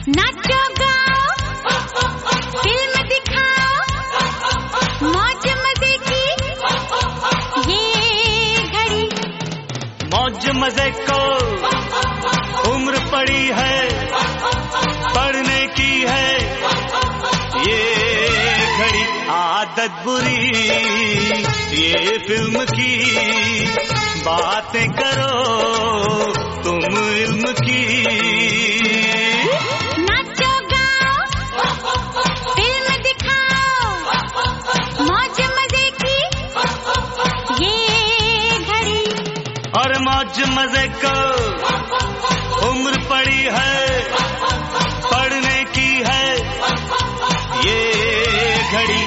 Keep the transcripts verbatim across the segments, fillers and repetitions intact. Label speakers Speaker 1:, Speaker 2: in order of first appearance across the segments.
Speaker 1: नाचो गाओ, फिल्म दिखाओ, मौज मजे की ये घड़ी।
Speaker 2: मौज मजे को उम्र पड़ी है, पढ़ने की है ये घड़ी। आदत बुरी ये फिल्म की, बातें करो तुम इल्म की।
Speaker 1: नाचो गाओ, फिल्म दिखाओ, मौज मजे की ये घड़ी।
Speaker 2: और मौज मजे को उम्र पड़ी है, पढ़ने की है ये घड़ी।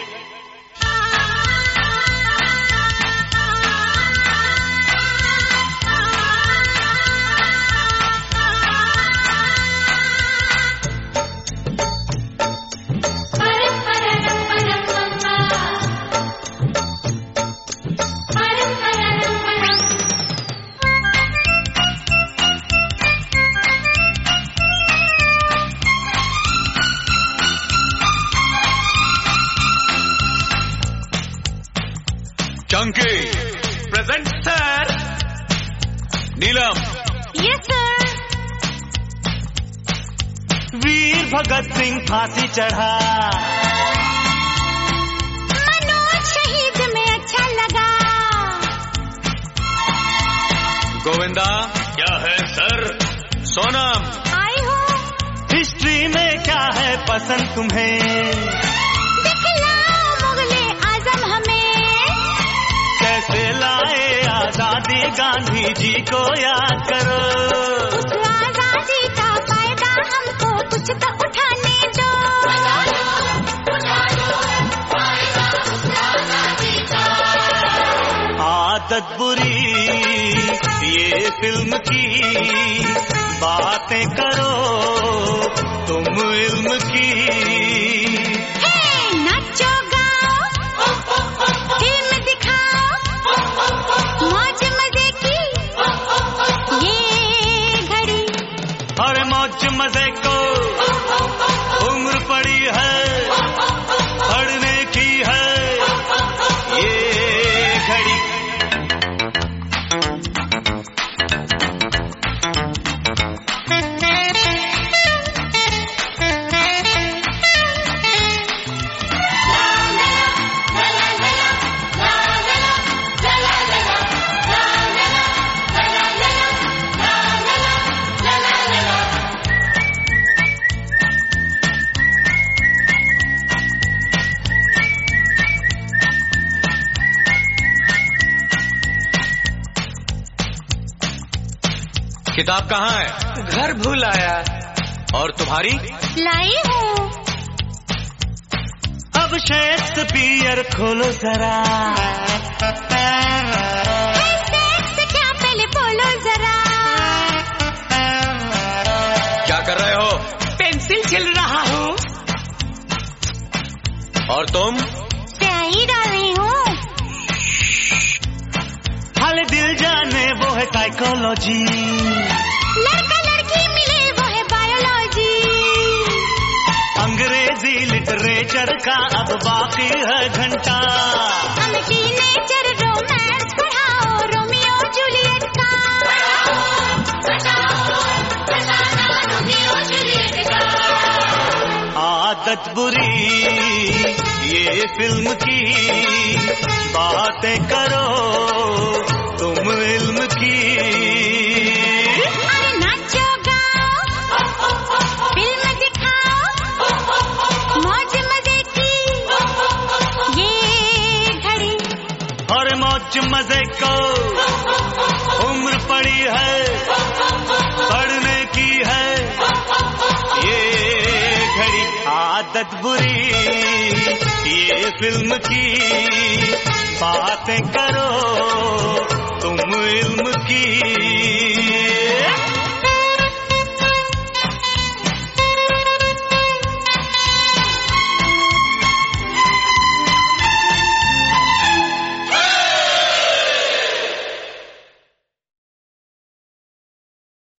Speaker 3: Chunky present sir. Neelam
Speaker 1: yes sir.
Speaker 2: Veer Bhagat Singh फांसी चढ़ा,
Speaker 1: मनोज शहीद में अच्छा लगा।
Speaker 3: गोविंदा क्या है सर? सोनम
Speaker 1: आई हो,
Speaker 2: हिस्ट्री में क्या है पसंद तुम्हें?
Speaker 1: दिखलाओ मुगले आजम हमें।
Speaker 2: कैसे लाए आजादी, गांधी जी को याद करो।
Speaker 1: उस आजादी का फायदा हमको कुछ तो उठाने दो।
Speaker 2: आदत बुरी ये फिल्म की, बातें करो तुम इल्म की।
Speaker 1: हे नाचो गाओ, फिल्म दिखाओ, मौज मजे की ये घड़ी।
Speaker 2: और मौज मजे को उम्र पड़ी है, पढ़ने की है ये घड़ी।
Speaker 3: किताब कहाँ है?
Speaker 2: घर भूल आया।
Speaker 3: और तुम्हारी?
Speaker 1: लाई हूँ।
Speaker 2: अब शेक्सपियर खोलो जरा,
Speaker 1: सेक्स क्या पहले बोलो जरा।
Speaker 3: क्या कर रहे हो?
Speaker 2: पेंसिल छिल रहा हूँ।
Speaker 3: और तुम?
Speaker 1: स्याही डाल रही हूँ।
Speaker 2: हाल दिल जाने वो है साइकोलॉजी,
Speaker 1: लड़का लड़की मिले वो है बायोलॉजी।
Speaker 2: अंग्रेजी लिटरेचर का अब बाकी है घंटा।
Speaker 1: हम टीनेजर रोमांस पढ़ाओ, रोमियो जूलियट का।
Speaker 2: आदत बुरी ये फिल्म की, बातें करो तुम इल्म की।
Speaker 1: अरे नाचो गाओ, फिल्म दिखाओ, मौज मजे की ये घड़ी।
Speaker 2: और मौज मजे को उम्र पड़ी है, पढ़ने की है ये घड़ी। आदत बुरी ये फिल्म की, बातें करो तुम इल्म की।